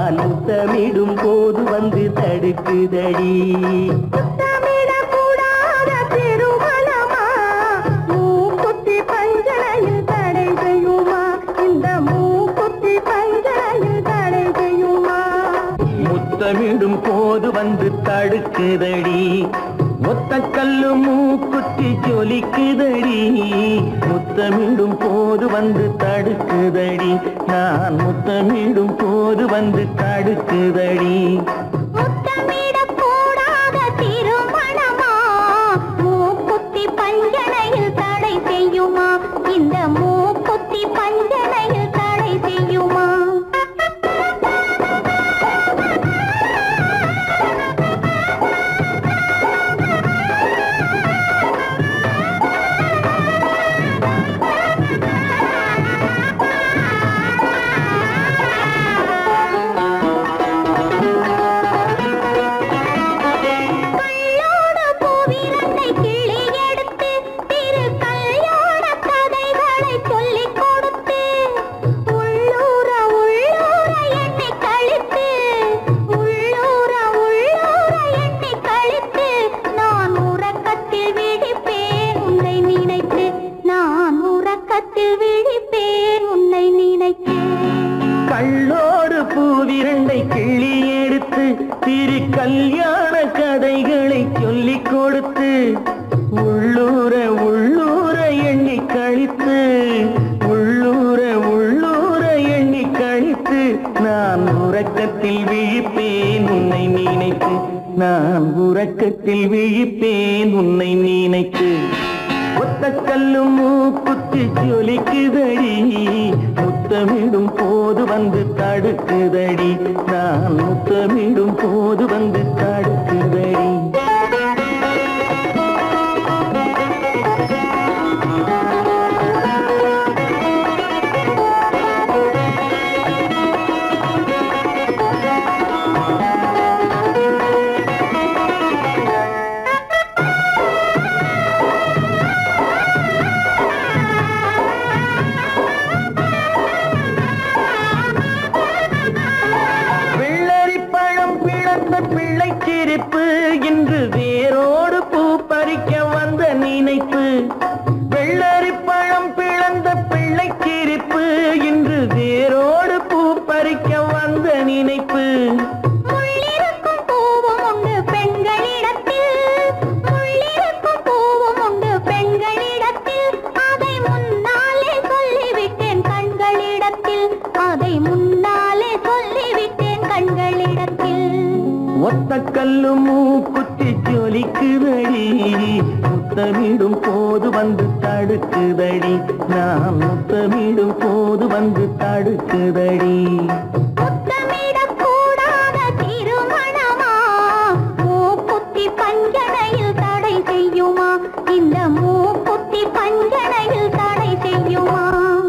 நான் முத்தமிடும் போது வந்து தடுக்குதடி. முத்தமிடக்கூடாத திருமணமா மூக்குத்தி பஞ்சனையில் தடை செய்யுமா? இந்த மூக்குத்தி பஞ்சனையில் தடை செய்யுமா? முத்தமிடும் போது வந்து தடுக்குதடி. ஒத்த கல்லு மூக்குத்தி ஜொலிக்குதடி. முத்தமிடும் போது வந்து தடுக்குதடி. நான் முத்தமிடும் போது வந்து தடுக்குதடி. முத்தமிடக்கூடாத திருமணமா மூக்குத்தி பஞ்சனையில் தடை செய்யுமா? இந்த மூக்குத்தி பஞ்சனையில் தடை செய்யுமா? கள்ளோடு பூவிரண்டை கிள்ளி எடுத்து திரு கல்யாண கதைகளை சொல்லிக் கொடுத்து உள்ளூர உள்ளூர எண்ணி கழித்து உள்ளூர உள்ளூர எண்ணி கழித்து நான் உறக்கத்தில் விழிப்பேன் உன்னை நினைத்து. நான் உறக்கத்தில் விழிப்பேன் உன்னை நினைத்து. ஒத்த கல்லு மூக்குத்தி ஜொலிக்குதடி. முத்தமிடும் போது வந்து தடுக்குதடி. நான் முத்தமிடும் போது வந்து தடுக்குதடி. பிள்ளைச்சிரிப்பு இன்று வேரோடு பூ பறிக்க வந்த நினைப்பு. வெள்ளரி பழம் பிளந்த பிள்ளைச்சிரிப்பு இன்று வேரோடு பூ பறிக்க வந்த நினைப்பு. முள்ளிருக்கும் பூவும் உண்டு பெண்களிடத்தில், முள்ளிருக்கும் பூவும் உண்டு பெண்களிடத்தில். அதை முன்னாலே சொல்லிவிட்டேன் கண்களிடத்தில், அதை முன்னாலே சொல்லிவிட்டேன் கண்களிடத்தில். ஒத்த கல்லு மூக்குத்தி ஜொலிக்குதடி. முத்தமிடும் போது வந்து தடுக்குதடி. நான் முத்தமிடும் போது வந்து தடுக்குதடி.